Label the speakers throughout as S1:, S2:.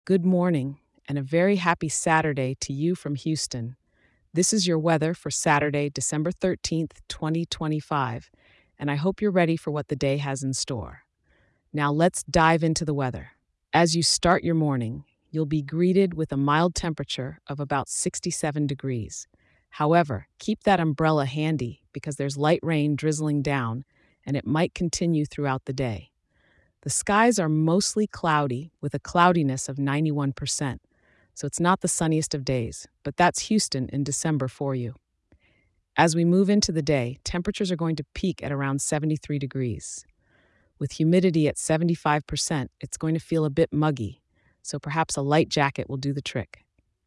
S1: Good morning, and a very happy Saturday to you from Houston. This is your weather for Saturday, December 13th, 2025, and I hope you're ready for what the day has in store. Now let's dive into the weather. As you start your morning, you'll be greeted with a mild temperature of about 67 degrees. However, keep that umbrella handy because there's light rain drizzling down, and it might continue throughout the day. The skies are mostly cloudy with a cloudiness of 91%, so it's not the sunniest of days, but that's Houston in December for you. As we move into the day, temperatures are going to peak at around 73 degrees. With humidity at 75%, it's going to feel a bit muggy, so perhaps a light jacket will do the trick.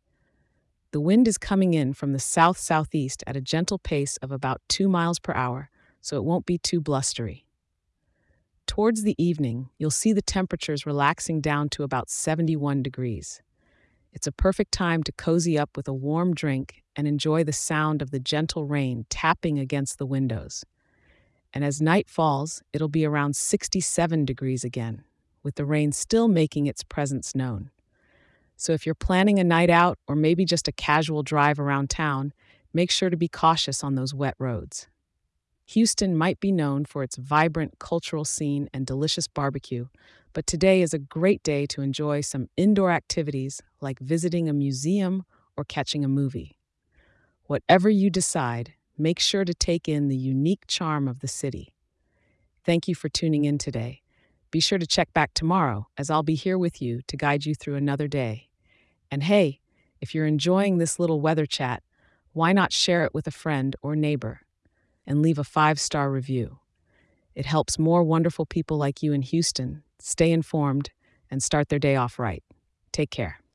S1: The wind is coming in from the south southeast at a gentle pace of about 2 miles per hour, so it won't be too blustery. Towards the evening, you'll see the temperatures relaxing down to about 71 degrees. It's a perfect time to cozy up with a warm drink and enjoy the sound of the gentle rain tapping against the windows. And as night falls, it'll be around 67 degrees again, with the rain still making its presence known. So if you're planning a night out or maybe just a casual drive around town, make sure to be cautious on those wet roads. Houston might be known for its vibrant cultural scene and delicious barbecue, but today is a great day to enjoy some indoor activities like visiting a museum or catching a movie. Whatever you decide, make sure to take in the unique charm of the city. Thank you for tuning in today. Be sure to check back tomorrow, as I'll be here with you to guide you through another day. And hey, if you're enjoying this little weather chat, why not share it with a friend or neighbor and leave a 5-star review? It helps more wonderful people like you in Houston stay informed and start their day off right. Take care.